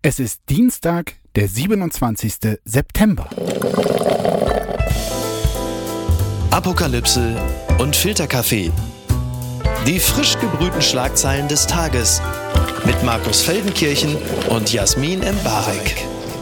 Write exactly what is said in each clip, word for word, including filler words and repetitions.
Es ist Dienstag, der siebenundzwanzigste September. Apokalypse und Filterkaffee. Die frisch gebrühten Schlagzeilen des Tages mit Markus Feldenkirchen und Jasmin Embarek.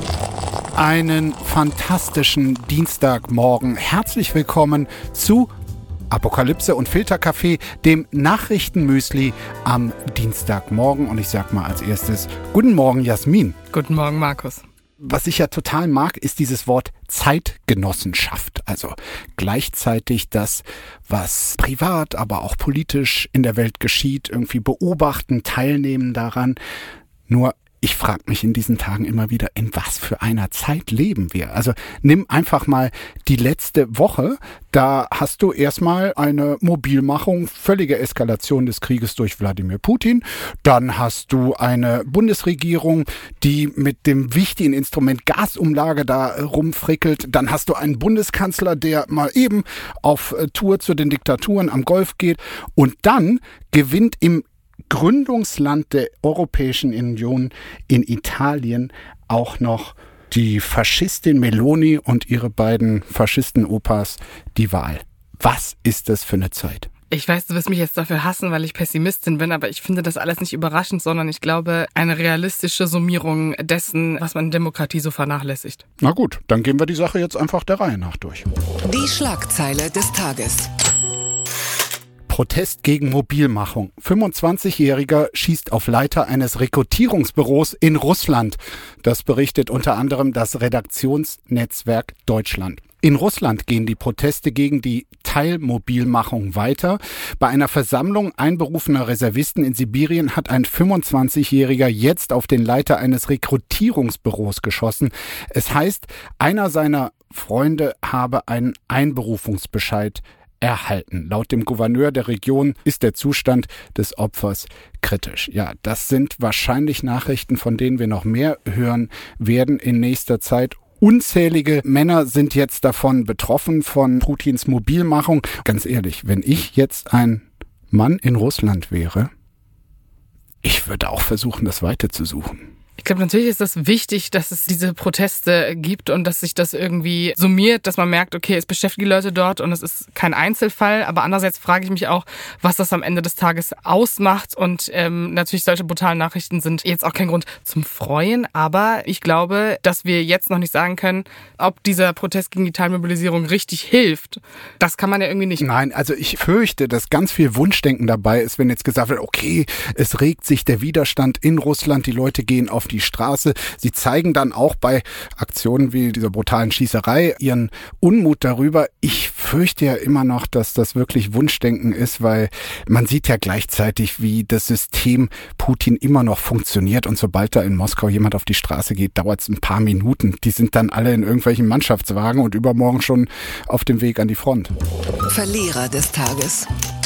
Einen fantastischen Dienstagmorgen. Herzlich willkommen zu Apokalypse und Filterkaffee, dem Nachrichtenmüsli am Dienstagmorgen. Und ich sag mal als erstes, guten Morgen Jasmin. Guten Morgen Markus. Was ich ja total mag, ist dieses Wort Zeitgenossenschaft. Also gleichzeitig das, was privat, aber auch politisch in der Welt geschieht, irgendwie beobachten, teilnehmen daran. Nur ich frage mich in diesen Tagen immer wieder, in was für einer Zeit leben wir? Also nimm einfach mal die letzte Woche, da hast du erstmal eine Mobilmachung, völlige Eskalation des Krieges durch Wladimir Putin. Dann hast du eine Bundesregierung, die mit dem wichtigen Instrument Gasumlage da rumfrickelt. Dann hast du einen Bundeskanzler, der mal eben auf Tour zu den Diktaturen am Golf geht. Und dann gewinnt im Gründungsland der Europäischen Union in Italien auch noch die Faschistin Meloni und ihre beiden Faschisten-Opas die Wahl. Was ist das für eine Zeit? Ich weiß, du wirst mich jetzt dafür hassen, weil ich Pessimistin bin, aber ich finde das alles nicht überraschend, sondern ich glaube, eine realistische Summierung dessen, was man in Demokratie so vernachlässigt. Na gut, dann gehen wir die Sache jetzt einfach der Reihe nach durch. Die Schlagzeile des Tages. Protest gegen Mobilmachung. fünfundzwanzigjähriger schießt auf Leiter eines Rekrutierungsbüros in Russland. Das berichtet unter anderem das Redaktionsnetzwerk Deutschland. In Russland gehen die Proteste gegen die Teilmobilmachung weiter. Bei einer Versammlung einberufener Reservisten in Sibirien hat ein fünfundzwanzigjähriger jetzt auf den Leiter eines Rekrutierungsbüros geschossen. Es heißt, einer seiner Freunde habe einen Einberufungsbescheid erhalten. Laut dem Gouverneur der Region ist der Zustand des Opfers kritisch. Ja, das sind wahrscheinlich Nachrichten, von denen wir noch mehr hören werden in nächster Zeit. Unzählige Männer sind jetzt davon betroffen, von Putins Mobilmachung. Ganz ehrlich, wenn ich jetzt ein Mann in Russland wäre, ich würde auch versuchen, das Weite zu suchen. Ich glaube, natürlich ist das wichtig, dass es diese Proteste gibt und dass sich das irgendwie summiert, dass man merkt, okay, es beschäftigt die Leute dort und es ist kein Einzelfall. Aber andererseits frage ich mich auch, was das am Ende des Tages ausmacht. Und ähm, natürlich solche brutalen Nachrichten sind jetzt auch kein Grund zum Freuen. Aber ich glaube, dass wir jetzt noch nicht sagen können, ob dieser Protest gegen die Teilmobilisierung richtig hilft. Das kann man ja irgendwie nicht. Nein, also ich fürchte, dass ganz viel Wunschdenken dabei ist, wenn jetzt gesagt wird, okay, es regt sich der Widerstand in Russland, die Leute gehen auf die Straße. Sie zeigen dann auch bei Aktionen wie dieser brutalen Schießerei ihren Unmut darüber. Ich fürchte ja immer noch, dass das wirklich Wunschdenken ist, weil man sieht ja gleichzeitig, wie das System Putin immer noch funktioniert und sobald da in Moskau jemand auf die Straße geht, dauert es ein paar Minuten. Die sind dann alle in irgendwelchen Mannschaftswagen und übermorgen schon auf dem Weg an die Front. Verlierer des Tages.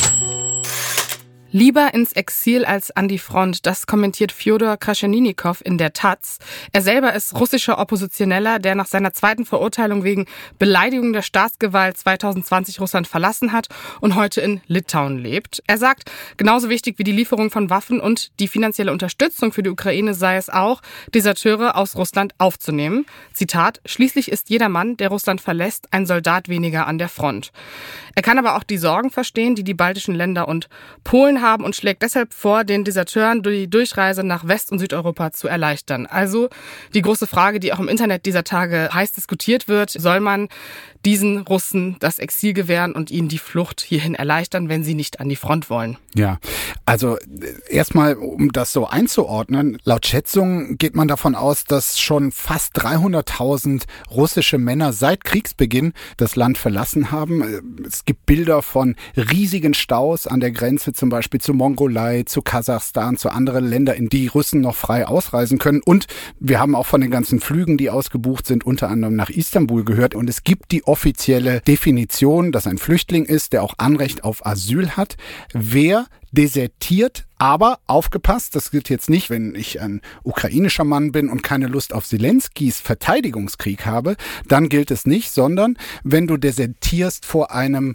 Lieber ins Exil als an die Front, das kommentiert Fjodor Krascheninichow in der Taz. Er selber ist russischer Oppositioneller, der nach seiner zweiten Verurteilung wegen Beleidigung der Staatsgewalt zweitausendzwanzig Russland verlassen hat und heute in Litauen lebt. Er sagt, genauso wichtig wie die Lieferung von Waffen und die finanzielle Unterstützung für die Ukraine sei es auch, Deserteure aus Russland aufzunehmen. Zitat, schließlich ist jeder Mann, der Russland verlässt, ein Soldat weniger an der Front. Er kann aber auch die Sorgen verstehen, die die baltischen Länder und Polen haben und schlägt deshalb vor, den Deserteuren die Durchreise nach West- und Südeuropa zu erleichtern. Also die große Frage, die auch im Internet dieser Tage heiß diskutiert wird, soll man diesen Russen das Exil gewähren und ihnen die Flucht hierhin erleichtern, wenn sie nicht an die Front wollen? Ja, also erstmal, um das so einzuordnen, laut Schätzungen geht man davon aus, dass schon fast dreihunderttausend russische Männer seit Kriegsbeginn das Land verlassen haben. Es gibt Bilder von riesigen Staus an der Grenze, zum Beispiel zu Mongolei, zu Kasachstan, zu anderen Ländern, in die Russen noch frei ausreisen können. Und wir haben auch von den ganzen Flügen, die ausgebucht sind, unter anderem nach Istanbul gehört. Und es gibt die offizielle Definition, dass ein Flüchtling ist, der auch Anrecht auf Asyl hat. Wer desertiert, aber aufgepasst, das gilt jetzt nicht, wenn ich ein ukrainischer Mann bin und keine Lust auf Zelenskys Verteidigungskrieg habe, dann gilt es nicht, sondern wenn du desertierst vor einem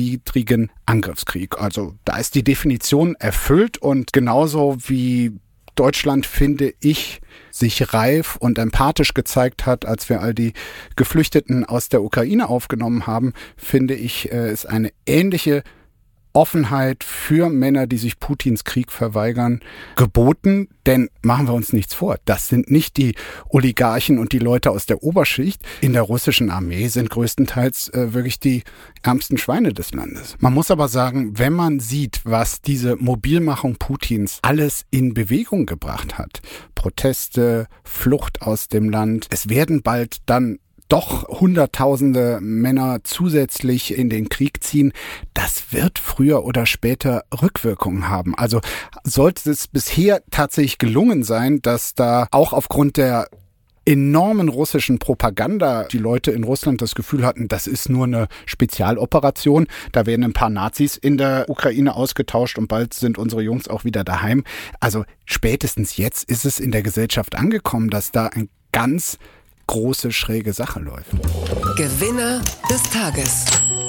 völkerrechtswidrigen Angriffskrieg. Also da ist die Definition erfüllt und genauso wie Deutschland, finde ich, sich reif und empathisch gezeigt hat, als wir all die Geflüchteten aus der Ukraine aufgenommen haben, finde ich, ist eine ähnliche Offenheit für Männer, die sich Putins Krieg verweigern, geboten. Denn machen wir uns nichts vor, das sind nicht die Oligarchen und die Leute aus der Oberschicht. In der russischen Armee sind größtenteils äh, wirklich die ärmsten Schweine des Landes. Man muss aber sagen, wenn man sieht, was diese Mobilmachung Putins alles in Bewegung gebracht hat, Proteste, Flucht aus dem Land, es werden bald dann doch Hunderttausende Männer zusätzlich in den Krieg ziehen, das wird früher oder später Rückwirkungen haben. Also sollte es bisher tatsächlich gelungen sein, dass da auch aufgrund der enormen russischen Propaganda die Leute in Russland das Gefühl hatten, das ist nur eine Spezialoperation, da werden ein paar Nazis in der Ukraine ausgetauscht und bald sind unsere Jungs auch wieder daheim. Also spätestens jetzt ist es in der Gesellschaft angekommen, dass da ein ganz große, schräge Sache läuft. Gewinner des Tages.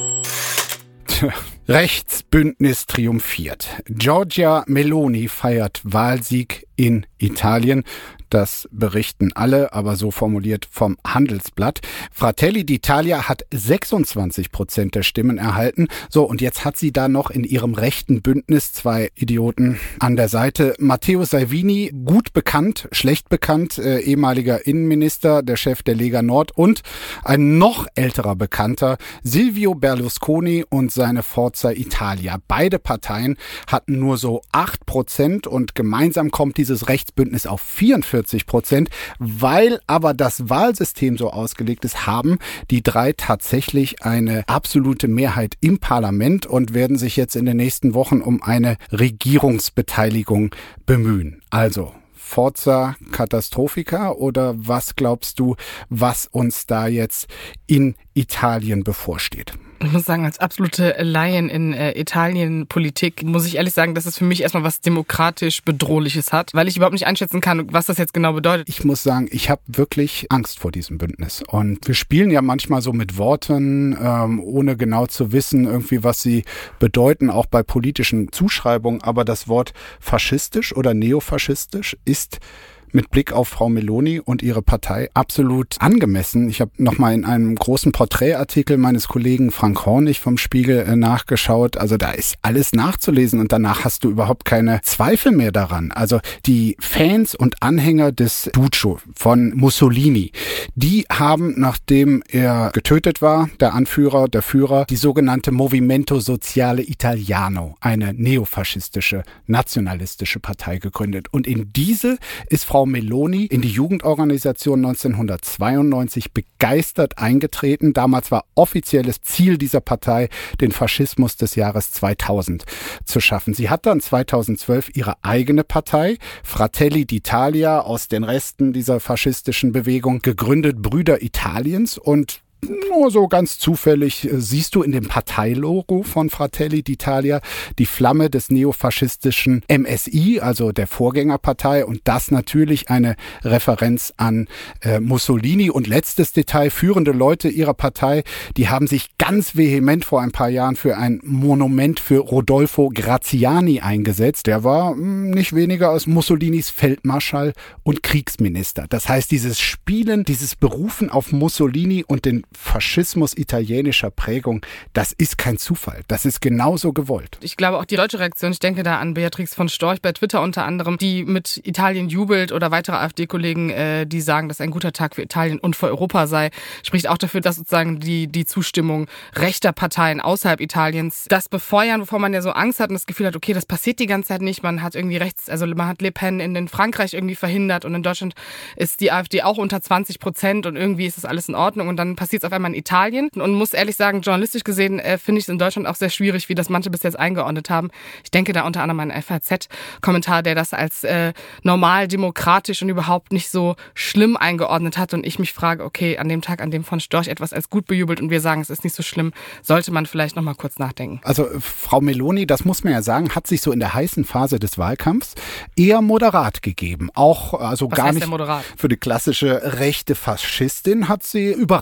Rechtsbündnis triumphiert. Giorgia Meloni feiert Wahlsieg in Italien. Das berichten alle, aber so formuliert vom Handelsblatt. Fratelli d'Italia hat sechsundzwanzig Prozent der Stimmen erhalten. So, und jetzt hat sie da noch in ihrem rechten Bündnis zwei Idioten an der Seite. Matteo Salvini, gut bekannt, schlecht bekannt, äh, ehemaliger Innenminister, der Chef der Lega Nord, und ein noch älterer Bekannter, Silvio Berlusconi und seine Forza Italia. Beide Parteien hatten nur so acht Prozent und gemeinsam kommt dieses Rechtsbündnis auf vierundvierzig Prozent, weil aber das Wahlsystem so ausgelegt ist, haben die drei tatsächlich eine absolute Mehrheit im Parlament und werden sich jetzt in den nächsten Wochen um eine Regierungsbeteiligung bemühen. Also Forza Catastrophica, oder was glaubst du, was uns da jetzt in Italien bevorsteht? Ich muss sagen, als absolute Laien in äh, Italien-Politik muss ich ehrlich sagen, dass es für mich erstmal was demokratisch Bedrohliches hat, weil ich überhaupt nicht einschätzen kann, was das jetzt genau bedeutet. Ich muss sagen, ich habe wirklich Angst vor diesem Bündnis. Und wir spielen ja manchmal so mit Worten, ähm, ohne genau zu wissen, irgendwie, was sie bedeuten, auch bei politischen Zuschreibungen. Aber das Wort faschistisch oder neofaschistisch ist mit Blick auf Frau Meloni und ihre Partei absolut angemessen. Ich habe nochmal in einem großen Porträtartikel meines Kollegen Frank Hornig vom Spiegel äh, nachgeschaut. Also da ist alles nachzulesen und danach hast du überhaupt keine Zweifel mehr daran. Also die Fans und Anhänger des Duce von Mussolini, die haben, nachdem er getötet war, der Anführer, der Führer, die sogenannte Movimento Sociale Italiano, eine neofaschistische, nationalistische Partei gegründet. Und in diese ist Frau Meloni in die Jugendorganisation neunzehnhundertzweiundneunzig begeistert eingetreten. Damals war offizielles Ziel dieser Partei, den Faschismus des Jahres zweitausend zu schaffen. Sie hat dann zweitausendzwölf ihre eigene Partei, Fratelli d'Italia, aus den Resten dieser faschistischen Bewegung gegründet, Brüder Italiens, und nur so ganz zufällig siehst du in dem Parteilogo von Fratelli d'Italia die Flamme des neofaschistischen M S I, also der Vorgängerpartei, und das natürlich eine Referenz an äh, Mussolini. Und letztes Detail, führende Leute ihrer Partei, die haben sich ganz vehement vor ein paar Jahren für ein Monument für Rodolfo Graziani eingesetzt. Der war mh, nicht weniger als Mussolinis Feldmarschall und Kriegsminister. Das heißt, dieses Spielen, dieses Berufen auf Mussolini und den Faschismus italienischer Prägung, das ist kein Zufall. Das ist genauso gewollt. Ich glaube auch die deutsche Reaktion, ich denke da an Beatrix von Storch bei Twitter unter anderem, die mit Italien jubelt, oder weitere AfD-Kollegen, äh, die sagen, dass ein guter Tag für Italien und für Europa sei, spricht auch dafür, dass sozusagen die, die Zustimmung rechter Parteien außerhalb Italiens das befeuern, wovor man ja so Angst hat und das Gefühl hat, okay, das passiert die ganze Zeit nicht. Man hat irgendwie rechts, also man hat Le Pen in, in Frankreich irgendwie verhindert und in Deutschland ist die AfD auch unter zwanzig Prozent und irgendwie ist das alles in Ordnung und dann passiert es auf einmal in Italien. Und muss ehrlich sagen, journalistisch gesehen äh, finde ich es in Deutschland auch sehr schwierig, wie das manche bis jetzt eingeordnet haben. Ich denke da unter anderem an einen F A Z-Kommentar, der das als äh, normal, demokratisch und überhaupt nicht so schlimm eingeordnet hat. Und ich mich frage, okay, an dem Tag, an dem von Storch etwas als gut bejubelt und wir sagen, es ist nicht so schlimm, sollte man vielleicht noch mal kurz nachdenken. Also Frau Meloni, das muss man ja sagen, hat sich so in der heißen Phase des Wahlkampfs eher moderat gegeben. Auch also Was gar heißt nicht denn moderat? Für die klassische rechte Faschistin hat sie überraschende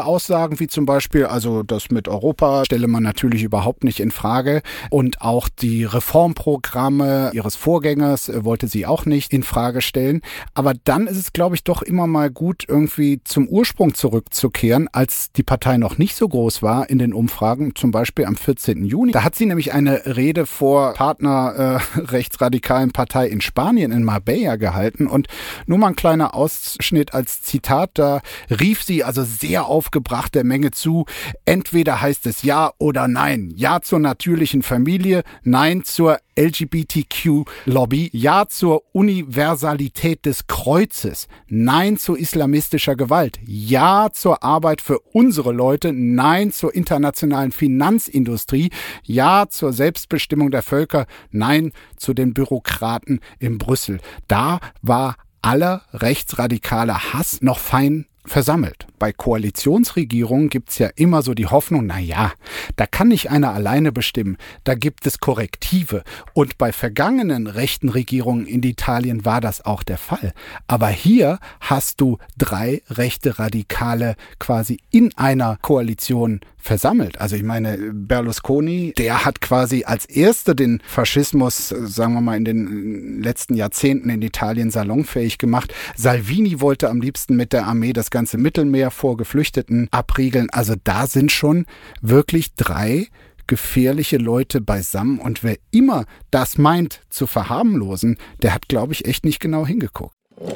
andere Aussagen, wie zum Beispiel, also das mit Europa stelle man natürlich überhaupt nicht in Frage und auch die Reformprogramme ihres Vorgängers äh, wollte sie auch nicht in Frage stellen. Aber dann ist es, glaube ich, doch immer mal gut, irgendwie zum Ursprung zurückzukehren, als die Partei noch nicht so groß war in den Umfragen, zum Beispiel am vierzehnten Juni. Da hat sie nämlich eine Rede vor Partner äh, rechtsradikalen Partei in Spanien, in Marbella gehalten und nur mal ein kleiner Ausschnitt als Zitat, da rief sie also sehr aufgebracht der Menge zu, entweder heißt es Ja oder Nein. Ja zur natürlichen Familie, Nein zur L G B T Q-Lobby, Ja zur Universalität des Kreuzes, Nein zu islamistischer Gewalt, Ja zur Arbeit für unsere Leute, Nein zur internationalen Finanzindustrie, Ja zur Selbstbestimmung der Völker, Nein zu den Bürokraten in Brüssel. Da war aller rechtsradikaler Hass noch fein versammelt. Bei Koalitionsregierungen gibt's ja immer so die Hoffnung, na ja, da kann nicht einer alleine bestimmen, da gibt es Korrektive. Und bei vergangenen rechten Regierungen in Italien war das auch der Fall. Aber hier hast du drei rechte Radikale quasi in einer Koalition versammelt. Also ich meine, Berlusconi, der hat quasi als Erster den Faschismus, sagen wir mal, in den letzten Jahrzehnten in Italien salonfähig gemacht. Salvini wollte am liebsten mit der Armee das ganze Mittelmeer vor Geflüchteten abriegeln. Also da sind schon wirklich drei gefährliche Leute beisammen. Und wer immer das meint zu verharmlosen, der hat, glaube ich, echt nicht genau hingeguckt.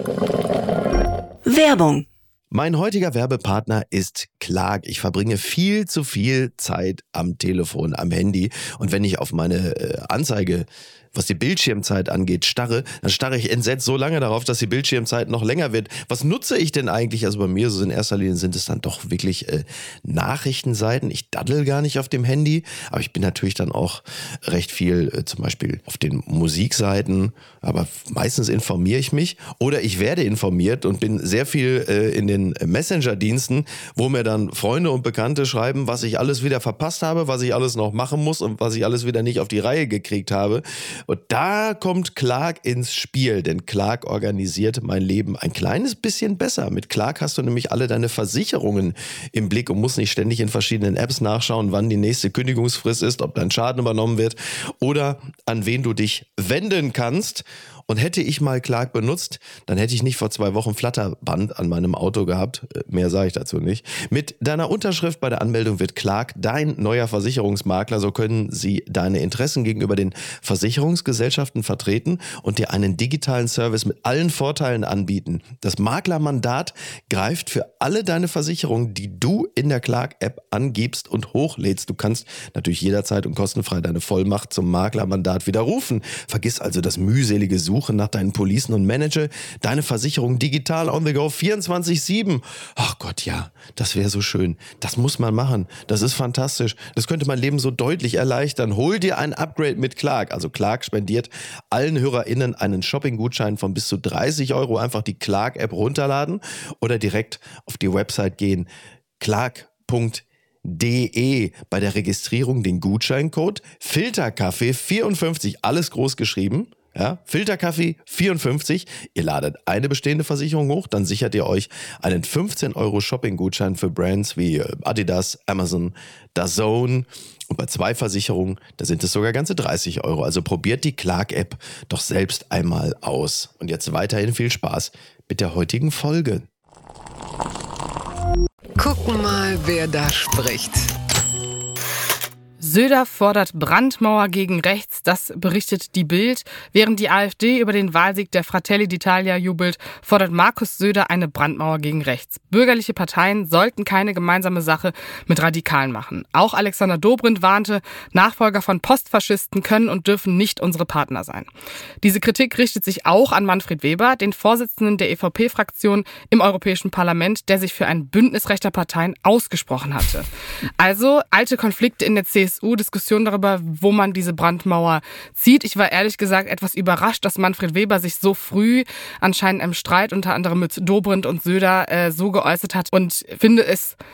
Werbung. Mein heutiger Werbepartner ist Clark. Ich verbringe viel zu viel Zeit am Telefon, am Handy. Und wenn ich auf meine äh, Anzeige, was die Bildschirmzeit angeht, starre, dann starre ich entsetzt so lange darauf, dass die Bildschirmzeit noch länger wird. Was nutze ich denn eigentlich? Also bei mir so in erster Linie sind es dann doch wirklich äh, Nachrichtenseiten. Ich daddel gar nicht auf dem Handy, aber ich bin natürlich dann auch recht viel äh, zum Beispiel auf den Musikseiten, aber meistens informiere ich mich oder ich werde informiert und bin sehr viel äh, in den Messenger-Diensten, wo mir dann Freunde und Bekannte schreiben, was ich alles wieder verpasst habe, was ich alles noch machen muss und was ich alles wieder nicht auf die Reihe gekriegt habe. Und da kommt Clark ins Spiel, denn Clark organisiert mein Leben ein kleines bisschen besser. Mit Clark hast du nämlich alle deine Versicherungen im Blick und musst nicht ständig in verschiedenen Apps nachschauen, wann die nächste Kündigungsfrist ist, ob dein Schaden übernommen wird oder an wen du dich wenden kannst. Und hätte ich mal Clark benutzt, dann hätte ich nicht vor zwei Wochen Flatterband an meinem Auto gehabt. Mehr sage ich dazu nicht. Mit deiner Unterschrift bei der Anmeldung wird Clark dein neuer Versicherungsmakler. So können sie deine Interessen gegenüber den Versicherungsgesellschaften vertreten und dir einen digitalen Service mit allen Vorteilen anbieten. Das Maklermandat greift für alle deine Versicherungen, die du in der Clark-App angibst und hochlädst. Du kannst natürlich jederzeit und kostenfrei deine Vollmacht zum Maklermandat widerrufen. Vergiss also das mühselige Suchen Suche nach deinen Policen und manage deine Versicherung digital on the go vierundzwanzig sieben. Ach Gott, ja, das wäre so schön. Das muss man machen. Das ist fantastisch. Das könnte mein Leben so deutlich erleichtern. Hol dir ein Upgrade mit Clark. Also Clark spendiert allen HörerInnen einen Shopping-Gutschein von bis zu dreißig Euro. Einfach die Clark-App runterladen oder direkt auf die Website gehen. clark punkt de. Bei der Registrierung den Gutscheincode Filterkaffee vierundfünfzig, alles groß geschrieben. Ja, Filterkaffee vierundfünfzig. Ihr ladet eine bestehende Versicherung hoch, dann sichert ihr euch einen fünfzehn Euro Shopping-Gutschein für Brands wie Adidas, Amazon, DAZN. Und bei zwei Versicherungen, da sind es sogar ganze dreißig Euro. Also probiert die Clark-App doch selbst einmal aus. Und jetzt weiterhin viel Spaß mit der heutigen Folge. Gucken mal, wer da spricht. Söder fordert Brandmauer gegen rechts, das berichtet die Bild. Während die AfD über den Wahlsieg der Fratelli d'Italia jubelt, fordert Markus Söder eine Brandmauer gegen rechts. Bürgerliche Parteien sollten keine gemeinsame Sache mit Radikalen machen. Auch Alexander Dobrindt warnte, Nachfolger von Postfaschisten können und dürfen nicht unsere Partner sein. Diese Kritik richtet sich auch an Manfred Weber, den Vorsitzenden der E V P-Fraktion im Europäischen Parlament, der sich für ein Bündnis rechter Parteien ausgesprochen hatte. Also alte Konflikte in der C S U, Diskussion darüber, wo man diese Brandmauer zieht. Ich war ehrlich gesagt etwas überrascht, dass Manfred Weber sich so früh anscheinend im Streit unter anderem mit Dobrindt und Söder äh, so geäußert hat und finde es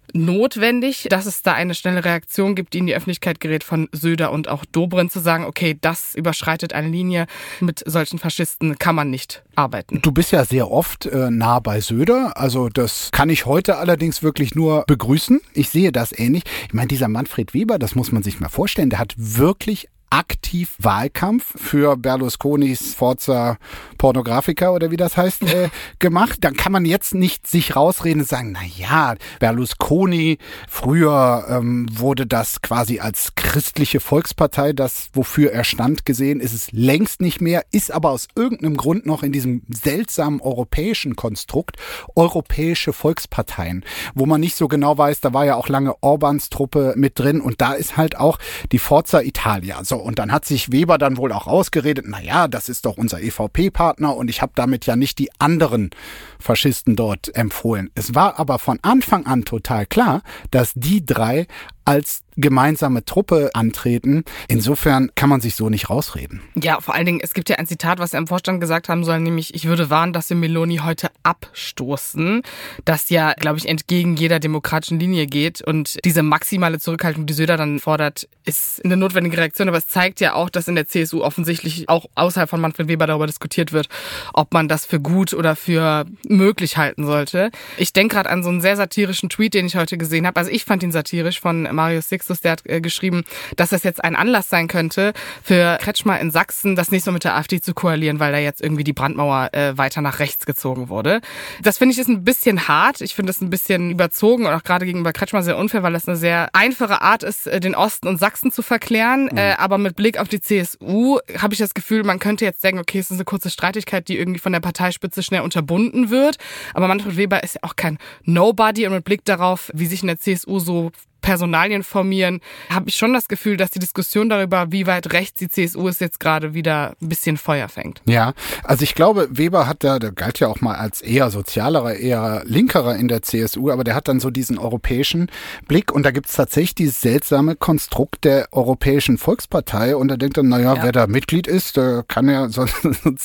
notwendig, dass es da eine schnelle Reaktion gibt, die in die Öffentlichkeit gerät von Söder und auch Dobrindt, zu sagen, okay, das überschreitet eine Linie, mit solchen Faschisten kann man nicht arbeiten. Du bist ja sehr oft äh, nah bei Söder, also das kann ich heute allerdings wirklich nur begrüßen. Ich sehe das ähnlich. Ich meine, dieser Manfred Weber, das muss man sich mal vorstellen, der hat wirklich aktiv Wahlkampf für Berlusconis Forza Pornografica oder wie das heißt, äh, gemacht. Dann kann man jetzt nicht sich rausreden und sagen, na ja, Berlusconi, früher ähm, wurde das quasi als christliche Volkspartei, das wofür er stand, gesehen, ist es längst nicht mehr, ist aber aus irgendeinem Grund noch in diesem seltsamen europäischen Konstrukt europäische Volksparteien, wo man nicht so genau weiß, da war ja auch lange Orbans Truppe mit drin und da ist halt auch die Forza Italia. So, und dann hat sich Weber dann wohl auch rausgeredet, naja, das ist doch unser E V P-Partner und ich habe damit ja nicht die anderen Faschisten dort empfohlen. Es war aber von Anfang an total klar, dass die drei als gemeinsame Truppe antreten. Insofern kann man sich so nicht rausreden. Ja, vor allen Dingen, es gibt ja ein Zitat, was er im Vorstand gesagt haben soll, nämlich, ich würde warnen, dass wir Meloni heute abstoßen, das ja, glaube ich, entgegen jeder demokratischen Linie geht. Und diese maximale Zurückhaltung, die Söder dann fordert, ist eine notwendige Reaktion. Aber es zeigt ja auch, dass in der C S U offensichtlich auch außerhalb von Manfred Weber darüber diskutiert wird, ob man das für gut oder für möglich halten sollte. Ich denke gerade an so einen sehr satirischen Tweet, den ich heute gesehen habe. Also ich fand ihn satirisch von Marius Sixtus, der hat äh, geschrieben, dass das jetzt ein Anlass sein könnte, für Kretschmer in Sachsen das nicht so mit der AfD zu koalieren, weil da jetzt irgendwie die Brandmauer äh, weiter nach rechts gezogen wurde. Das finde ich ist ein bisschen hart. Ich finde es ein bisschen überzogen und auch gerade gegenüber Kretschmer sehr unfair, weil das eine sehr einfache Art ist, den Osten und Sachsen zu verklären. Mhm. Äh, aber mit Blick auf die C S U habe ich das Gefühl, man könnte jetzt denken, okay, es ist eine kurze Streitigkeit, die irgendwie von der Parteispitze schnell unterbunden wird. Aber Manfred Weber ist ja auch kein Nobody und mit Blick darauf, wie sich in der C S U so Personalien formieren, habe ich schon das Gefühl, dass die Diskussion darüber, wie weit rechts die C S U ist, jetzt gerade wieder ein bisschen Feuer fängt. Ja, also ich glaube, Weber hat da, der galt ja auch mal als eher sozialerer, eher linkerer in der C S U, aber der hat dann so diesen europäischen Blick und da gibt es tatsächlich dieses seltsame Konstrukt der Europäischen Volkspartei und er denkt dann, naja, ja. wer da Mitglied ist, der kann ja, sonst,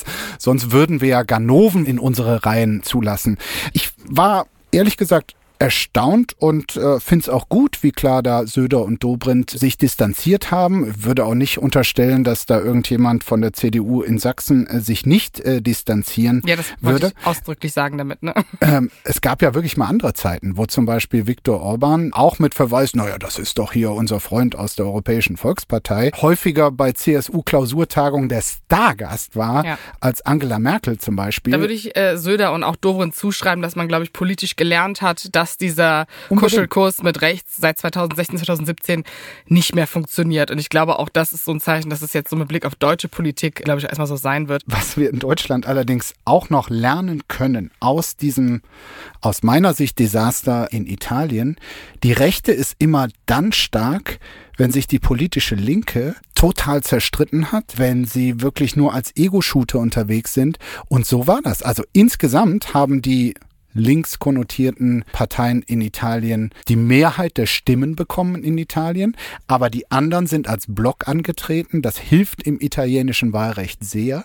sonst würden wir ja Ganoven in unsere Reihen zulassen. Ich war ehrlich gesagt erstaunt und äh, finde es auch gut, wie klar da Söder und Dobrindt sich distanziert haben. Würde auch nicht unterstellen, dass da irgendjemand von der C D U in Sachsen äh, sich nicht äh, distanzieren würde. Ja, das wollte ich ausdrücklich sagen damit, ne? Ähm, es gab ja wirklich mal andere Zeiten, wo zum Beispiel Viktor Orban auch mit Verweis, naja, das ist doch hier unser Freund aus der Europäischen Volkspartei, häufiger bei C S U-Klausurtagungen der Stargast war, ja. als Angela Merkel zum Beispiel. Da würde ich äh, Söder und auch Dobrindt zuschreiben, dass man, glaube ich, politisch gelernt hat, dass dieser Unbedingt. Kuschelkurs mit rechts seit zweitausendsechzehn, zweitausendsiebzehn nicht mehr funktioniert. Und ich glaube, auch das ist so ein Zeichen, dass es jetzt so mit Blick auf deutsche Politik, glaube ich, erstmal so sein wird. Was wir in Deutschland allerdings auch noch lernen können aus diesem, aus meiner Sicht, Desaster in Italien, die Rechte ist immer dann stark, wenn sich die politische Linke total zerstritten hat, wenn sie wirklich nur als Ego-Shooter unterwegs sind. Und so war das. Also insgesamt haben die links konnotierten Parteien in Italien die Mehrheit der Stimmen bekommen in Italien, aber die anderen sind als Block angetreten. Das hilft im italienischen Wahlrecht sehr.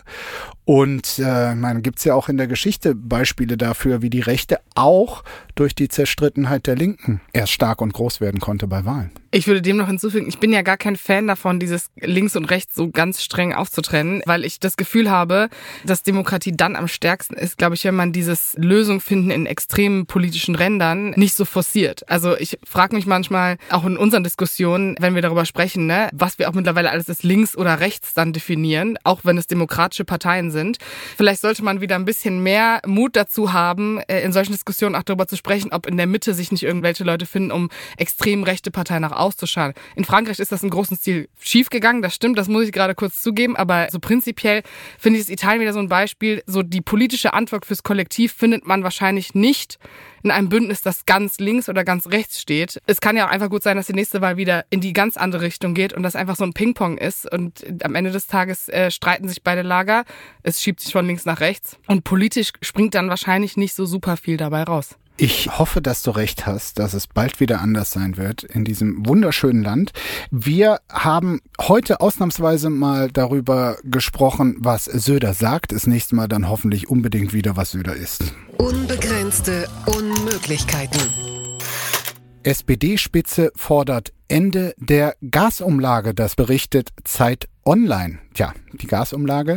Und äh, man gibt es ja auch in der Geschichte Beispiele dafür, wie die Rechte auch durch die Zerstrittenheit der Linken erst stark und groß werden konnte bei Wahlen. Ich würde dem noch hinzufügen, ich bin ja gar kein Fan davon, dieses links und rechts so ganz streng aufzutrennen, weil ich das Gefühl habe, dass Demokratie dann am stärksten ist, glaube ich, wenn man dieses Lösung finden in extremen politischen Rändern nicht so forciert. Also ich frage mich manchmal, auch in unseren Diskussionen, wenn wir darüber sprechen, ne, was wir auch mittlerweile alles als links oder rechts dann definieren, auch wenn es demokratische Parteien sind. Vielleicht sollte man wieder ein bisschen mehr Mut dazu haben, in solchen Diskussionen auch darüber zu sprechen, ob in der Mitte sich nicht irgendwelche Leute finden, um extrem rechte Parteien nach auszuschauen. In Frankreich ist das im großen Stil schiefgegangen, das stimmt, das muss ich gerade kurz zugeben, aber so prinzipiell finde ich das Italien wieder so ein Beispiel, so die politische Antwort fürs Kollektiv findet man wahrscheinlich nicht in einem Bündnis, das ganz links oder ganz rechts steht. Es kann ja auch einfach gut sein, dass die nächste Wahl wieder in die ganz andere Richtung geht und das einfach so ein Ping-Pong ist und am Ende des Tages äh, streiten sich beide Lager, es schiebt sich von links nach rechts und politisch springt dann wahrscheinlich nicht so super viel dabei raus. Ich hoffe, dass du recht hast, dass es bald wieder anders sein wird in diesem wunderschönen Land. Wir haben heute ausnahmsweise mal darüber gesprochen, was Söder sagt. Das nächste Mal dann hoffentlich unbedingt wieder, was Söder ist. Unbegrenzte Unmöglichkeiten. S P D-Spitze fordert Ende der Gasumlage. Das berichtet Zeit Online. Tja, die Gasumlage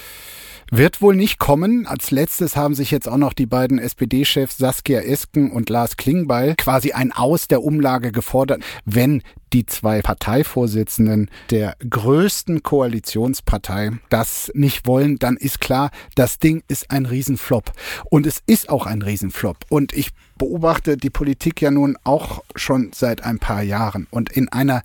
wird wohl nicht kommen. Als letztes haben sich jetzt auch noch die beiden S P D-Chefs Saskia Esken und Lars Klingbeil quasi ein Aus der Umlage gefordert. Wenn die zwei Parteivorsitzenden der größten Koalitionspartei das nicht wollen, dann ist klar, das Ding ist ein Riesenflop. Und es ist auch ein Riesenflop. Und ich beobachte die Politik ja nun auch schon seit ein paar Jahren. Und in einer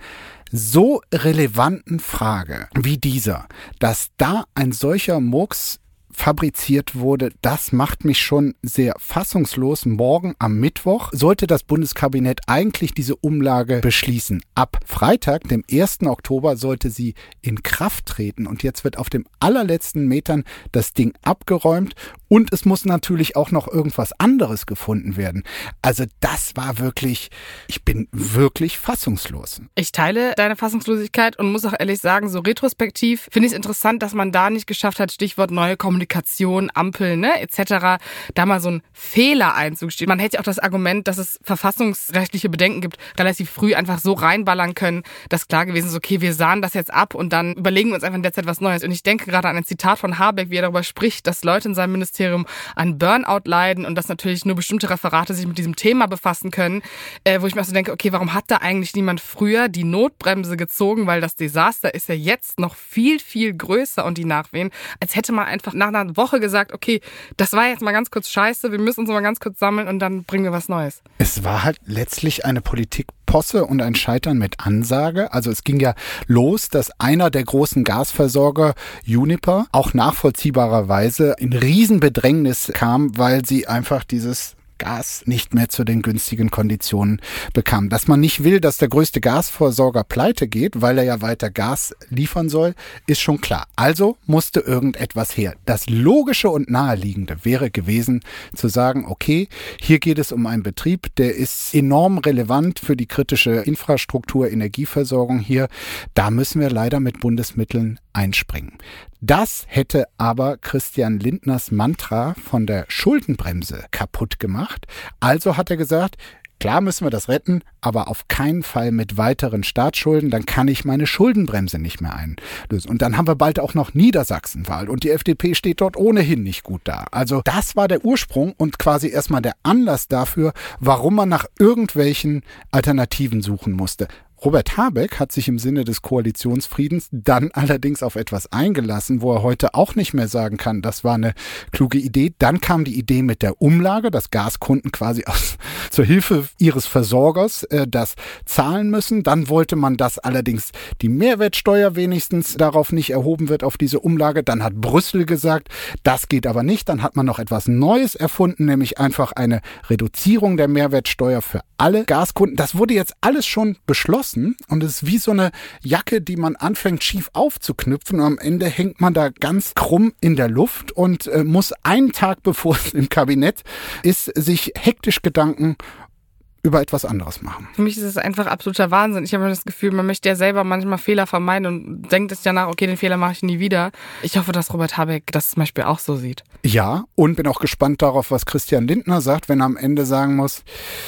so relevanten Frage wie dieser, dass da ein solcher Murks fabriziert wurde, das macht mich schon sehr fassungslos. Morgen am Mittwoch sollte das Bundeskabinett eigentlich diese Umlage beschließen. Ab Freitag, dem ersten Oktober, sollte sie in Kraft treten. Und jetzt wird auf dem allerletzten Metern das Ding abgeräumt. Und es muss natürlich auch noch irgendwas anderes gefunden werden. Also das war wirklich, ich bin wirklich fassungslos. Ich teile deine Fassungslosigkeit und muss auch ehrlich sagen, so retrospektiv finde ich es interessant, dass man da nicht geschafft hat, Stichwort neue Kommunikation, Ampel, ne, et cetera, da mal so einen Fehler einzugestehen. Man hätte ja auch das Argument, dass es verfassungsrechtliche Bedenken gibt, relativ früh einfach so reinballern können, dass klar gewesen ist, okay, wir sahen das jetzt ab und dann überlegen wir uns einfach in der Zeit was Neues. Und ich denke gerade an ein Zitat von Habeck, wie er darüber spricht, dass Leute in seinem Ministerium an Burnout leiden und dass natürlich nur bestimmte Referate sich mit diesem Thema befassen können, äh, wo ich mir auch so denke, okay, warum hat da eigentlich niemand früher die Notbremse gezogen, weil das Desaster ist ja jetzt noch viel, viel größer und die Nachwehen, als hätte man einfach nach einer Woche gesagt, okay, das war jetzt mal ganz kurz scheiße, wir müssen uns mal ganz kurz sammeln und dann bringen wir was Neues. Es war halt letztlich eine Politikposse und ein Scheitern mit Ansage. Also es ging ja los, dass einer der großen Gasversorger, Uniper, auch nachvollziehbarerweise in Riesenbedrängnis kam, weil sie einfach dieses Gas nicht mehr zu den günstigen Konditionen bekam. Dass man nicht will, dass der größte Gasversorger pleite geht, weil er ja weiter Gas liefern soll, ist schon klar. Also musste irgendetwas her. Das Logische und Naheliegende wäre gewesen, zu sagen, okay, hier geht es um einen Betrieb, der ist enorm relevant für die kritische Infrastruktur, Energieversorgung hier. Da müssen wir leider mit Bundesmitteln einspringen. Das hätte aber Christian Lindners Mantra von der Schuldenbremse kaputt gemacht. Also hat er gesagt, klar müssen wir das retten, aber auf keinen Fall mit weiteren Staatsschulden, dann kann ich meine Schuldenbremse nicht mehr einlösen. Und dann haben wir bald auch noch Niedersachsenwahl und die F D P steht dort ohnehin nicht gut da. Also das war der Ursprung und quasi erstmal der Anlass dafür, warum man nach irgendwelchen Alternativen suchen musste. Robert Habeck hat sich im Sinne des Koalitionsfriedens dann allerdings auf etwas eingelassen, wo er heute auch nicht mehr sagen kann, das war eine kluge Idee. Dann kam die Idee mit der Umlage, dass Gaskunden quasi aus, zur Hilfe ihres Versorgers äh, das zahlen müssen. Dann wollte man, dass allerdings die Mehrwertsteuer wenigstens darauf nicht erhoben wird, auf diese Umlage. Dann hat Brüssel gesagt, das geht aber nicht. Dann hat man noch etwas Neues erfunden, nämlich einfach eine Reduzierung der Mehrwertsteuer für alle Gaskunden. Das wurde jetzt alles schon beschlossen. Und es ist wie so eine Jacke, die man anfängt schief aufzuknüpfen und am Ende hängt man da ganz krumm in der Luft und äh, muss einen Tag bevor es im Kabinett ist, sich hektisch Gedanken über etwas anderes machen. Für mich ist es einfach absoluter Wahnsinn. Ich habe das Gefühl, man möchte ja selber manchmal Fehler vermeiden und denkt es ja nach, okay, den Fehler mache ich nie wieder. Ich hoffe, dass Robert Habeck das zum Beispiel auch so sieht. Ja, und bin auch gespannt darauf, was Christian Lindner sagt, wenn er am Ende sagen muss,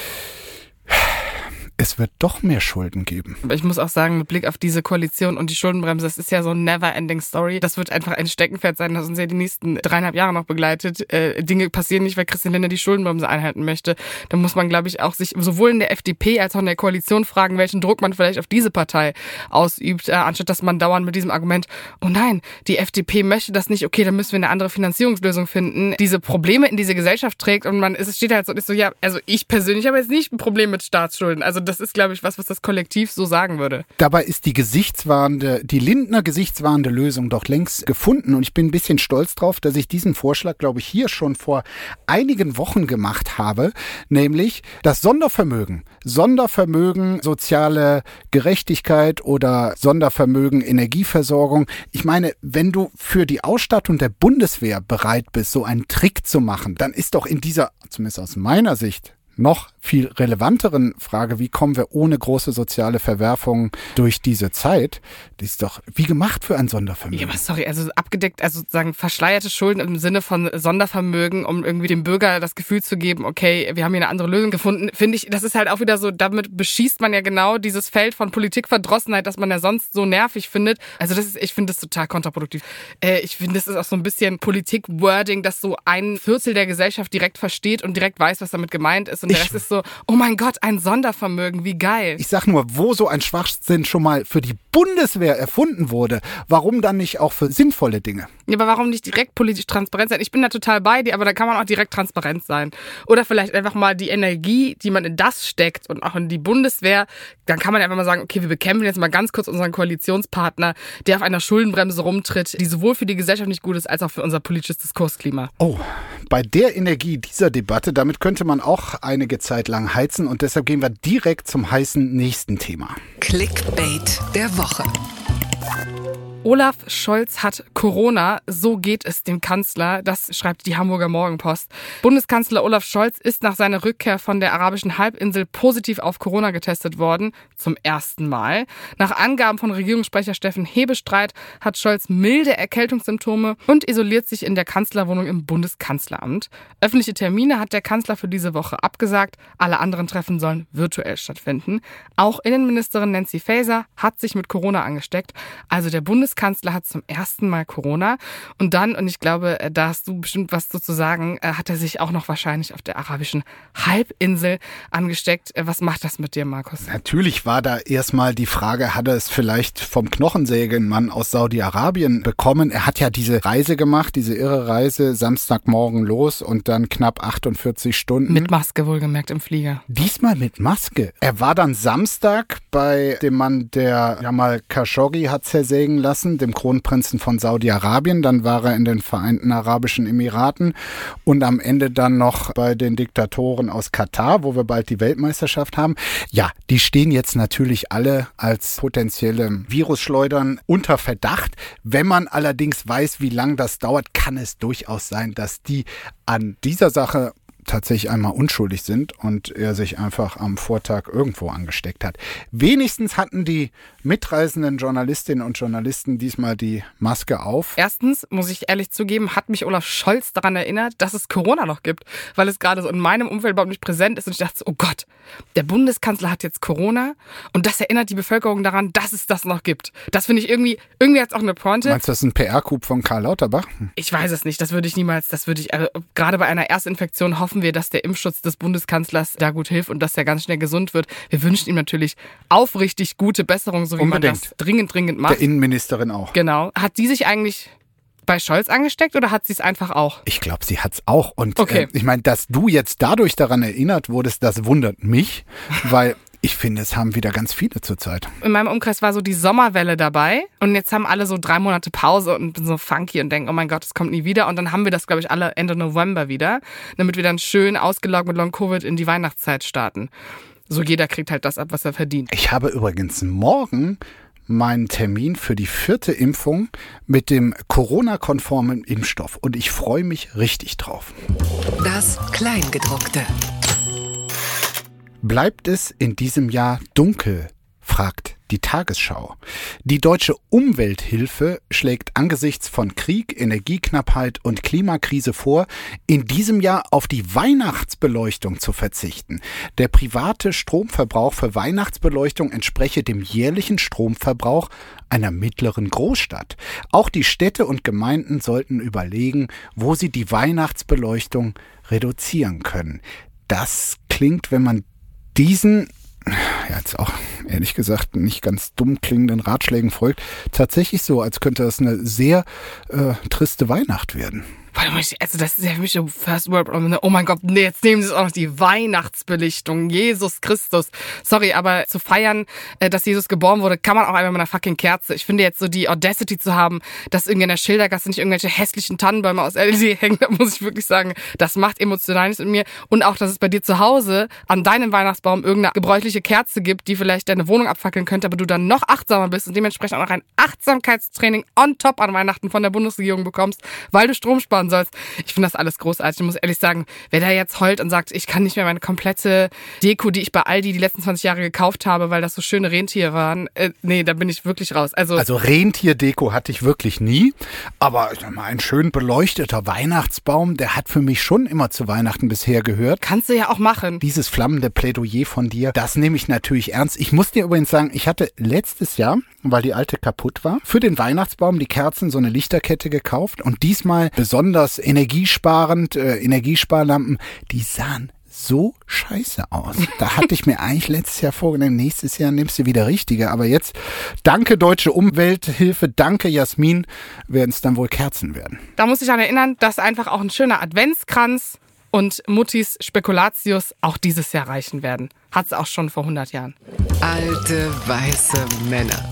es wird doch mehr Schulden geben. Aber ich muss auch sagen, mit Blick auf diese Koalition und die Schuldenbremse, das ist ja so eine never-ending Story. Das wird einfach ein Steckenpferd sein, das uns ja die nächsten dreieinhalb Jahre noch begleitet. Äh, Dinge passieren nicht, weil Christian Lindner die Schuldenbremse einhalten möchte. Da muss man, glaube ich, auch sich sowohl in der F D P als auch in der Koalition fragen, welchen Druck man vielleicht auf diese Partei ausübt, äh, anstatt dass man dauernd mit diesem Argument, oh nein, die F D P möchte das nicht, okay, dann müssen wir eine andere Finanzierungslösung finden, diese Probleme in diese Gesellschaft trägt und man, es steht halt so, ist so, ja, also ich persönlich habe jetzt nicht ein Problem mit Staatsschulden. Also das ist, glaube ich, was, was das Kollektiv so sagen würde. Dabei ist die gesichtswahrende, die Lindner gesichtswahrende Lösung doch längst gefunden und ich bin ein bisschen stolz drauf, dass ich diesen Vorschlag, glaube ich, hier schon vor einigen Wochen gemacht habe, nämlich das Sondervermögen. Sondervermögen, soziale Gerechtigkeit oder Sondervermögen, Energieversorgung. Ich meine, wenn du für die Ausstattung der Bundeswehr bereit bist, so einen Trick zu machen, dann ist doch in dieser, zumindest aus meiner Sicht, noch viel relevanteren Frage, wie kommen wir ohne große soziale Verwerfungen durch diese Zeit, die ist doch wie gemacht für ein Sondervermögen. Ja, aber sorry, also abgedeckt, also sozusagen verschleierte Schulden im Sinne von Sondervermögen, um irgendwie dem Bürger das Gefühl zu geben, okay, wir haben hier eine andere Lösung gefunden, finde ich, das ist halt auch wieder so, damit beschießt man ja genau dieses Feld von Politikverdrossenheit, das man ja sonst so nervig findet. Also das ist, ich finde das total kontraproduktiv. Äh, ich finde, das ist auch so ein bisschen Politik-Wording, das so ein Viertel der Gesellschaft direkt versteht und direkt weiß, was damit gemeint ist. Und der ich, Rest ist so, oh mein Gott, ein Sondervermögen, wie geil. Ich sag nur, wo so ein Schwachsinn schon mal für die Bundeswehr erfunden wurde, warum dann nicht auch für sinnvolle Dinge? Ja, aber warum nicht direkt politisch transparent sein? Ich bin da total bei dir, aber da kann man auch direkt transparent sein. Oder vielleicht einfach mal die Energie, die man in das steckt und auch in die Bundeswehr, dann kann man einfach mal sagen, okay, wir bekämpfen jetzt mal ganz kurz unseren Koalitionspartner, der auf einer Schuldenbremse rumtritt, die sowohl für die Gesellschaft nicht gut ist, als auch für unser politisches Diskursklima. Oh, bei der Energie dieser Debatte, damit könnte man auch einige Zeit lang heizen und deshalb gehen wir direkt zum heißen nächsten Thema. Clickbait der Woche. Olaf Scholz hat Corona, so geht es dem Kanzler, das schreibt die Hamburger Morgenpost. Bundeskanzler Olaf Scholz ist nach seiner Rückkehr von der arabischen Halbinsel positiv auf Corona getestet worden, zum ersten Mal. Nach Angaben von Regierungssprecher Steffen Hebestreit hat Scholz milde Erkältungssymptome und isoliert sich in der Kanzlerwohnung im Bundeskanzleramt. Öffentliche Termine hat der Kanzler für diese Woche abgesagt, alle anderen Treffen sollen virtuell stattfinden. Auch Innenministerin Nancy Faeser hat sich mit Corona angesteckt, also der Bundeskanzler Kanzler hat zum ersten Mal Corona und dann, und ich glaube, da hast du bestimmt was zu sagen, hat er sich auch noch wahrscheinlich auf der arabischen Halbinsel angesteckt. Was macht das mit dir, Markus? Natürlich war da erstmal die Frage, hat er es vielleicht vom Knochensägenmann aus Saudi-Arabien bekommen? Er hat ja diese Reise gemacht, diese irre Reise, Samstagmorgen los und dann knapp achtundvierzig Stunden. Mit Maske wohlgemerkt im Flieger. Diesmal mit Maske. Er war dann Samstag bei dem Mann, der Jamal Khashoggi hat zersägen lassen, dem Kronprinzen von Saudi-Arabien. Dann war er in den Vereinten Arabischen Emiraten und am Ende dann noch bei den Diktatoren aus Katar, wo wir bald die Weltmeisterschaft haben. Ja, die stehen jetzt natürlich alle als potenzielle Virusschleudern unter Verdacht. Wenn man allerdings weiß, wie lang das dauert, kann es durchaus sein, dass die an dieser Sache tatsächlich einmal unschuldig sind und er sich einfach am Vortag irgendwo angesteckt hat. Wenigstens hatten die mitreisenden Journalistinnen und Journalisten diesmal die Maske auf. Erstens, muss ich ehrlich zugeben, hat mich Olaf Scholz daran erinnert, dass es Corona noch gibt, weil es gerade so in meinem Umfeld überhaupt nicht präsent ist und ich dachte, oh Gott, der Bundeskanzler hat jetzt Corona und das erinnert die Bevölkerung daran, dass es das noch gibt. Das finde ich irgendwie, irgendwie hat es auch eine Pointe. Meinst du, das ist ein P R-Coup von Karl Lauterbach? Ich weiß es nicht, das würde ich niemals, das würde ich, also, gerade bei einer Erstinfektion hoffen wir, dass der Impfschutz des Bundeskanzlers da gut hilft und dass er ganz schnell gesund wird. Wir wünschen ihm natürlich aufrichtig gute Besserung, so wie Unbedingt. man das dringend, dringend macht. Der Innenministerin auch. Genau. Hat sie sich eigentlich bei Scholz angesteckt oder hat sie es einfach auch? Ich glaube, sie hat's auch. Und okay. äh, ich meine, dass du jetzt dadurch daran erinnert wurdest, das wundert mich, weil ich finde, es haben wieder ganz viele zurzeit. In meinem Umkreis war so die Sommerwelle dabei und jetzt haben alle so drei Monate Pause und sind so funky und denken, oh mein Gott, es kommt nie wieder. Und dann haben wir das, glaube ich, alle Ende November wieder, damit wir dann schön ausgelaugt mit Long-Covid in die Weihnachtszeit starten. So jeder kriegt halt das ab, was er verdient. Ich habe übrigens morgen meinen Termin für die vierte Impfung mit dem Corona-konformen Impfstoff und ich freue mich richtig drauf. Das Kleingedruckte. Bleibt es in diesem Jahr dunkel, fragt die Tagesschau. Die Deutsche Umwelthilfe schlägt angesichts von Krieg, Energieknappheit und Klimakrise vor, in diesem Jahr auf die Weihnachtsbeleuchtung zu verzichten. Der private Stromverbrauch für Weihnachtsbeleuchtung entspreche dem jährlichen Stromverbrauch einer mittleren Großstadt. Auch die Städte und Gemeinden sollten überlegen, wo sie die Weihnachtsbeleuchtung reduzieren können. Das klingt, wenn man diesen, ja jetzt auch ehrlich gesagt nicht ganz dumm klingenden Ratschlägen folgt, tatsächlich so, als könnte das eine sehr äh, triste Weihnacht werden. Also das ist ja für mich so First World Problem. Oh mein Gott, nee, jetzt nehmen sie auch noch die Weihnachtsbelichtung. Jesus Christus. Sorry, aber zu feiern, dass Jesus geboren wurde, kann man auch einmal mit einer fucking Kerze. Ich finde jetzt so die Audacity zu haben, dass irgendwie in der Schildergasse nicht irgendwelche hässlichen Tannenbäume aus L E D hängen, da muss ich wirklich sagen, das macht emotional nichts mit mir. Und auch, dass es bei dir zu Hause an deinem Weihnachtsbaum irgendeine gebräuchliche Kerze gibt, die vielleicht deine Wohnung abfackeln könnte, aber du dann noch achtsamer bist und dementsprechend auch noch ein Achtsamkeitstraining on top an Weihnachten von der Bundesregierung bekommst, weil du Strom sparen aufbauen sollst. Ich finde das alles großartig. Ich muss ehrlich sagen, wer da jetzt heult und sagt, ich kann nicht mehr meine komplette Deko, die ich bei Aldi die letzten zwanzig Jahre gekauft habe, weil das so schöne Rentiere waren, äh, nee, da bin ich wirklich raus. Also, also Rentierdeko hatte ich wirklich nie, aber ich sag mal, ein schön beleuchteter Weihnachtsbaum, der hat für mich schon immer zu Weihnachten bisher gehört. Kannst du ja auch machen. Dieses flammende Plädoyer von dir, das nehme ich natürlich ernst. Ich muss dir übrigens sagen, ich hatte letztes Jahr, weil die alte kaputt war, für den Weihnachtsbaum die Kerzen so eine Lichterkette gekauft und diesmal besonders energiesparend, äh, Energiesparlampen, die sahen so scheiße aus. Da hatte ich mir eigentlich letztes Jahr vorgenommen, nächstes Jahr nimmst du wieder richtige. Aber jetzt, danke Deutsche Umwelthilfe, danke Jasmin, werden es dann wohl Kerzen werden. Da muss ich daran erinnern, dass einfach auch ein schöner Adventskranz und Muttis Spekulatius auch dieses Jahr reichen werden. Hat es auch schon vor hundert Jahren. Alte, weiße Männer.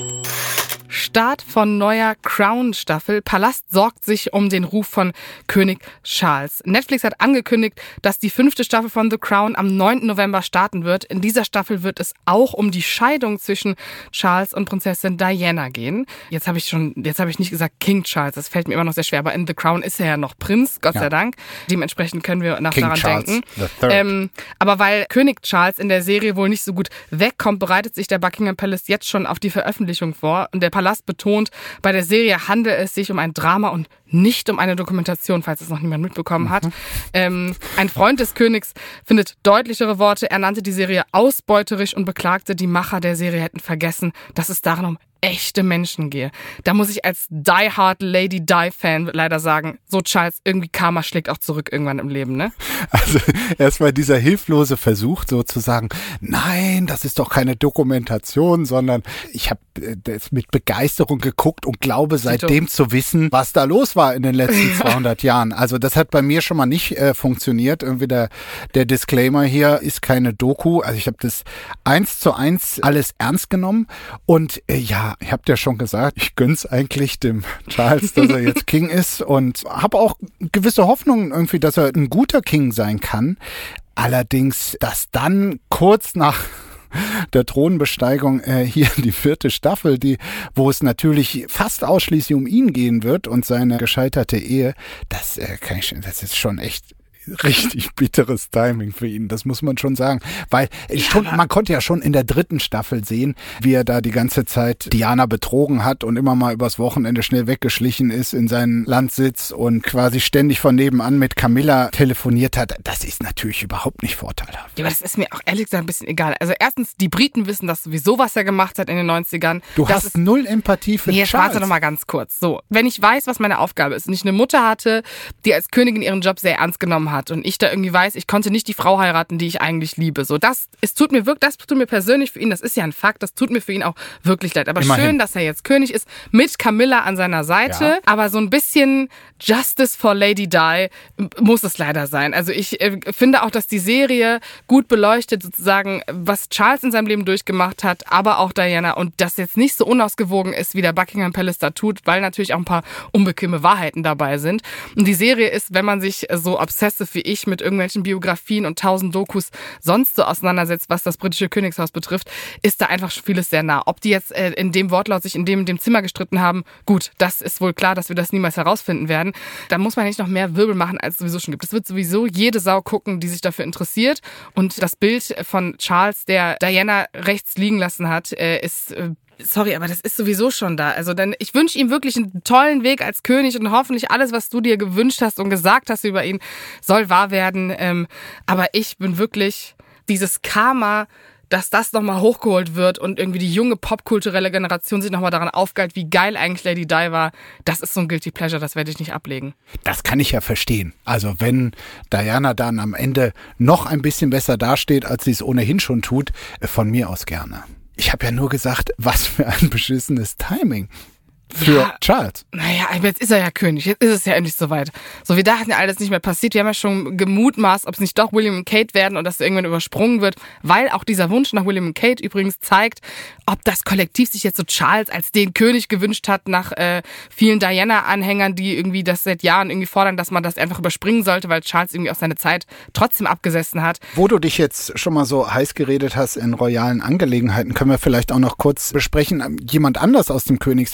Start von neuer Crown-Staffel. Palast sorgt sich um den Ruf von König Charles. Netflix hat angekündigt, dass die fünfte Staffel von The Crown am neunten November starten wird. In dieser Staffel wird es auch um die Scheidung zwischen Charles und Prinzessin Diana gehen. Jetzt habe ich schon, jetzt habe ich nicht gesagt King Charles, das fällt mir immer noch sehr schwer, aber in The Crown ist er ja noch Prinz, Gott ja. sei Dank. Dementsprechend können wir noch King daran Charles denken. Ähm, aber weil König Charles in der Serie wohl nicht so gut wegkommt, bereitet sich der Buckingham Palace jetzt schon auf die Veröffentlichung vor. Und der Palast betont, bei der Serie handelt es sich um ein Drama und nicht um eine Dokumentation, falls es noch niemand mitbekommen hat. Mhm. Ähm, ein Freund des Königs findet deutlichere Worte. Er nannte die Serie ausbeuterisch und beklagte, die Macher der Serie hätten vergessen, dass es darin um echte Menschen gehe. Da muss ich als Die-Hard Lady Di-Fan leider sagen, so Charles, irgendwie Karma schlägt auch zurück irgendwann im Leben, ne? Also erstmal dieser hilflose Versuch so zu sagen, nein, das ist doch keine Dokumentation, sondern ich habe das mit Begeisterung geguckt und glaube seitdem zu wissen, was da los war in den letzten zweihundert Jahren. Also das hat bei mir schon mal nicht äh, funktioniert. Irgendwie der, der Disclaimer hier ist keine Doku. Also ich habe das eins zu eins alles ernst genommen und äh, ja, ich habe ja schon gesagt, ich gönn's eigentlich dem Charles, dass er jetzt King ist und habe auch gewisse Hoffnungen irgendwie, dass er ein guter King sein kann. Allerdings, dass dann kurz nach der Thronbesteigung äh, hier die vierte Staffel, die, wo es natürlich fast ausschließlich um ihn gehen wird und seine gescheiterte Ehe, das äh, kann ich, das ist schon echt richtig bitteres Timing für ihn, das muss man schon sagen. Weil ja, schon, man konnte ja schon in der dritten Staffel sehen, wie er da die ganze Zeit Diana betrogen hat und immer mal übers Wochenende schnell weggeschlichen ist in seinen Landsitz und quasi ständig von nebenan mit Camilla telefoniert hat. Das ist natürlich überhaupt nicht vorteilhaft. Ja, aber das ist mir auch ehrlich gesagt ein bisschen egal. Also erstens, die Briten wissen das sowieso, was er gemacht hat in den neunzigern. Du das hast ist, null Empathie für nee, jetzt Charles. warte doch mal ganz kurz. So, wenn ich weiß, was meine Aufgabe ist und ich eine Mutter hatte, die als Königin ihren Job sehr ernst genommen hat und ich da irgendwie weiß, ich konnte nicht die Frau heiraten, die ich eigentlich liebe. So, das, es tut mir wirklich, das tut mir persönlich für ihn, das ist ja ein Fakt, das tut mir für ihn auch wirklich leid. Aber Immerhin. Schön, dass er jetzt König ist, mit Camilla an seiner Seite. Ja. Aber so ein bisschen Justice for Lady Di muss es leider sein. Also ich äh, finde auch, dass die Serie gut beleuchtet sozusagen, was Charles in seinem Leben durchgemacht hat, aber auch Diana und das jetzt nicht so unausgewogen ist, wie der Buckingham Palace da tut, weil natürlich auch ein paar unbequeme Wahrheiten dabei sind. Und die Serie ist, wenn man sich so obsessive wie ich mit irgendwelchen Biografien und tausend Dokus sonst so auseinandersetzt, was das britische Königshaus betrifft, ist da einfach vieles sehr nah. Ob die jetzt äh, in dem Wortlaut sich in dem, in dem Zimmer gestritten haben, gut, das ist wohl klar, dass wir das niemals herausfinden werden. Da muss man nicht noch mehr Wirbel machen, als es sowieso schon gibt. Es wird sowieso jede Sau gucken, die sich dafür interessiert. Und das Bild von Charles, der Diana rechts liegen lassen hat, äh, ist... Äh, Sorry, aber das ist sowieso schon da. Also dann, ich wünsche ihm wirklich einen tollen Weg als König und hoffentlich alles, was du dir gewünscht hast und gesagt hast über ihn, soll wahr werden. Ähm, aber ich bin wirklich dieses Karma, dass das nochmal hochgeholt wird und irgendwie die junge popkulturelle Generation sich nochmal daran aufgeilt, wie geil eigentlich Lady Di war. Das ist so ein Guilty Pleasure, das werde ich nicht ablegen. Das kann ich ja verstehen. Also wenn Diana dann am Ende noch ein bisschen besser dasteht, als sie es ohnehin schon tut, von mir aus gerne. Ich habe ja nur gesagt, was für ein beschissenes Timing für ja, Charles. Naja, jetzt ist er ja König, jetzt ist es ja endlich soweit. So, wir dachten ja alles nicht mehr passiert. Wir haben ja schon gemutmaßt, ob es nicht doch William und Kate werden und dass er irgendwann übersprungen wird, weil auch dieser Wunsch nach William und Kate übrigens zeigt, ob das Kollektiv sich jetzt so Charles als den König gewünscht hat nach äh, vielen Diana-Anhängern, die irgendwie das seit Jahren irgendwie fordern, dass man das einfach überspringen sollte, weil Charles irgendwie auch seine Zeit trotzdem abgesessen hat. Wo du dich jetzt schon mal so heiß geredet hast in royalen Angelegenheiten, können wir vielleicht auch noch kurz besprechen. Jemand anders aus dem Königshaus, der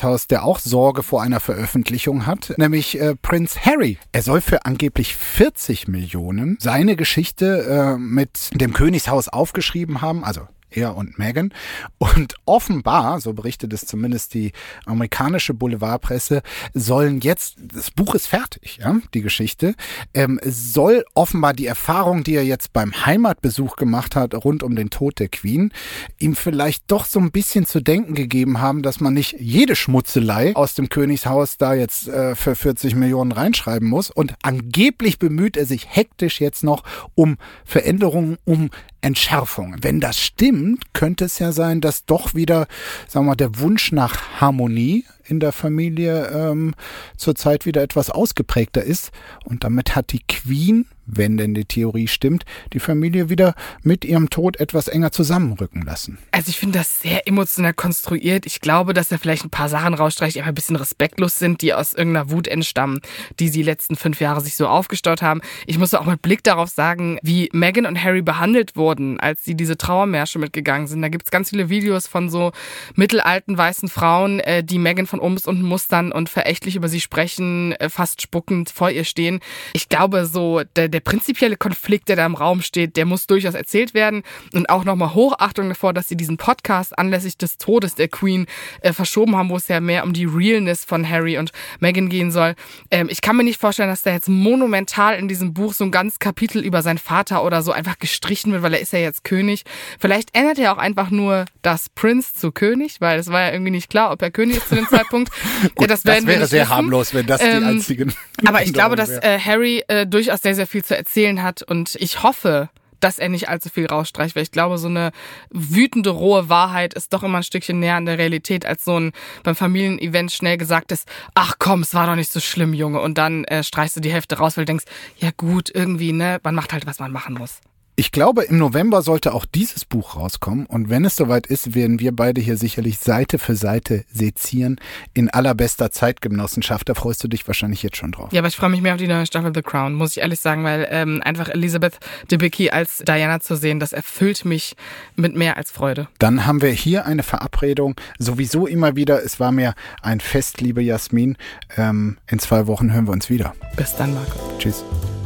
auch Sorge vor einer Veröffentlichung hat, nämlich äh, Prinz Harry. Er soll für angeblich vierzig Millionen seine Geschichte äh, mit dem Königshaus aufgeschrieben haben, also er und Meghan. Und offenbar, so berichtet es zumindest die amerikanische Boulevardpresse, sollen jetzt, das Buch ist fertig, ja, die Geschichte, ähm, soll offenbar die Erfahrung, die er jetzt beim Heimatbesuch gemacht hat, rund um den Tod der Queen, ihm vielleicht doch so ein bisschen zu denken gegeben haben, dass man nicht jede Schmutzelei aus dem Königshaus da jetzt äh, für vierzig Millionen reinschreiben muss. Und angeblich bemüht er sich hektisch jetzt noch um Veränderungen, um Entschärfungen. Wenn das stimmt, könnte es ja sein, dass doch wieder, sagen wir mal, der Wunsch nach Harmonie in der Familie ähm, zurzeit wieder etwas ausgeprägter ist. Und damit hat die Queen, wenn denn die Theorie stimmt, die Familie wieder mit ihrem Tod etwas enger zusammenrücken lassen. Also ich finde das sehr emotional konstruiert. Ich glaube, dass er vielleicht ein paar Sachen rausstreicht, die einfach ein bisschen respektlos sind, die aus irgendeiner Wut entstammen, die sie die letzten fünf Jahre sich so aufgestaut haben. Ich muss auch mit Blick darauf sagen, wie Meghan und Harry behandelt wurden, als sie diese Trauermärsche mitgegangen sind. Da gibt es ganz viele Videos von so mittelalten weißen Frauen, die Meghan von oben bis unten mustern und verächtlich über sie sprechen, fast spuckend vor ihr stehen. Ich glaube, so der, der prinzipielle Konflikt, der da im Raum steht, der muss durchaus erzählt werden. Und auch nochmal Hochachtung davor, dass sie diesen Podcast anlässlich des Todes der Queen äh, verschoben haben, wo es ja mehr um die Realness von Harry und Meghan gehen soll. Ähm, ich kann mir nicht vorstellen, dass da jetzt monumental in diesem Buch so ein ganzes Kapitel über seinen Vater oder so einfach gestrichen wird, weil er ist ja jetzt König. Vielleicht ändert er auch einfach nur das Prince zu König, weil es war ja irgendwie nicht klar, ob er König ist zu dem Zeitpunkt. Gut, das, das wäre sehr wissen. harmlos, wenn das ähm, die einzigen... Aber ich glaube, dass äh, Harry äh, durchaus sehr, sehr viel zu erzählen hat und ich hoffe, dass er nicht allzu viel rausstreicht, weil ich glaube, so eine wütende, rohe Wahrheit ist doch immer ein Stückchen näher an der Realität, als so ein beim Familienevent schnell gesagtes, ach komm, es war doch nicht so schlimm, Junge, und dann äh, streichst du die Hälfte raus, weil du denkst, ja gut, irgendwie, ne, man macht halt, was man machen muss. Ich glaube, im November sollte auch dieses Buch rauskommen und wenn es soweit ist, werden wir beide hier sicherlich Seite für Seite sezieren in allerbester Zeitgenossenschaft. Da freust du dich wahrscheinlich jetzt schon drauf. Ja, aber ich freue mich mehr auf die neue Staffel The Crown, muss ich ehrlich sagen, weil ähm, einfach Elizabeth Debicki als Diana zu sehen, das erfüllt mich mit mehr als Freude. Dann haben wir hier eine Verabredung, sowieso immer wieder. Es war mir ein Fest, liebe Jasmin. Ähm, in zwei Wochen hören wir uns wieder. Bis dann, Marco. Tschüss.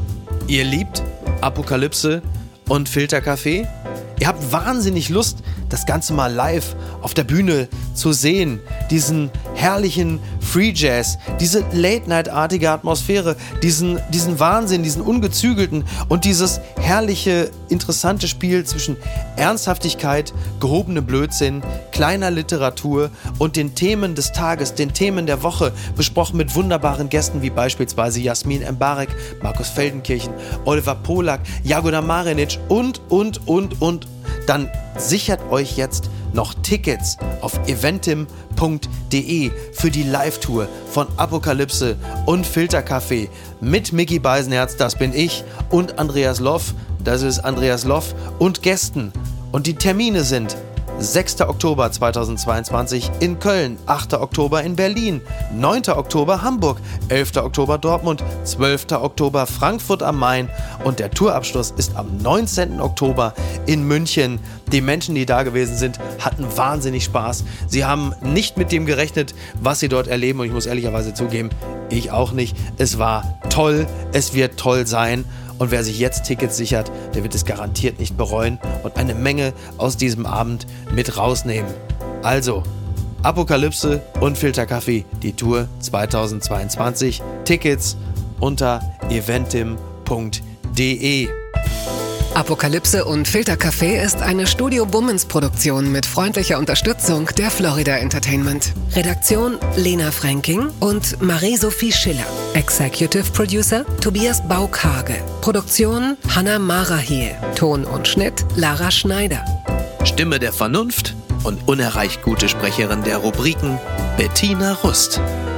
Ihr liebt Apokalypse und Filterkaffee? Ihr habt wahnsinnig Lust, das Ganze mal live auf der Bühne zu sehen. Diesen herrlichen Free Jazz, diese Late-Night-artige Atmosphäre, diesen, diesen Wahnsinn, diesen ungezügelten und dieses herrliche, interessante Spiel zwischen Ernsthaftigkeit, gehobenem Blödsinn, kleiner Literatur und den Themen des Tages, den Themen der Woche, besprochen mit wunderbaren Gästen wie beispielsweise Jasmin Embarek, Markus Feldenkirchen, Oliver Polak, Jagoda Marinic und, und, und, und. Dann sichert euch jetzt noch Tickets auf eventim punkt de für die Live-Tour von Apokalypse und Filterkaffee mit Micky Beisenherz, das bin ich, und Andreas Loff, das ist Andreas Loff, und Gästen. Und die Termine sind sechster Oktober zweitausendzweiundzwanzig in Köln, achter Oktober in Berlin, neunter Oktober Hamburg, elfter Oktober Dortmund, zwölfter Oktober Frankfurt am Main und der Tourabschluss ist am neunzehnten Oktober in München. Die Menschen, die da gewesen sind, hatten wahnsinnig Spaß. Sie haben nicht mit dem gerechnet, was sie dort erleben und ich muss ehrlicherweise zugeben, ich auch nicht. Es war toll, es wird toll sein. Und wer sich jetzt Tickets sichert, der wird es garantiert nicht bereuen und eine Menge aus diesem Abend mit rausnehmen. Also, Apokalypse und Filterkaffee, die Tour zweitausendzweiundzwanzig. Tickets unter eventim punkt de. Apokalypse und Filterkaffee ist eine Studio Bummens Produktion mit freundlicher Unterstützung der Florida Entertainment. Redaktion Lena Fränking und Marie-Sophie Schiller. Executive Producer Tobias Baukage. Produktion Hanna Marahiel. Ton und Schnitt Lara Schneider. Stimme der Vernunft und unerreicht gute Sprecherin der Rubriken Bettina Rust.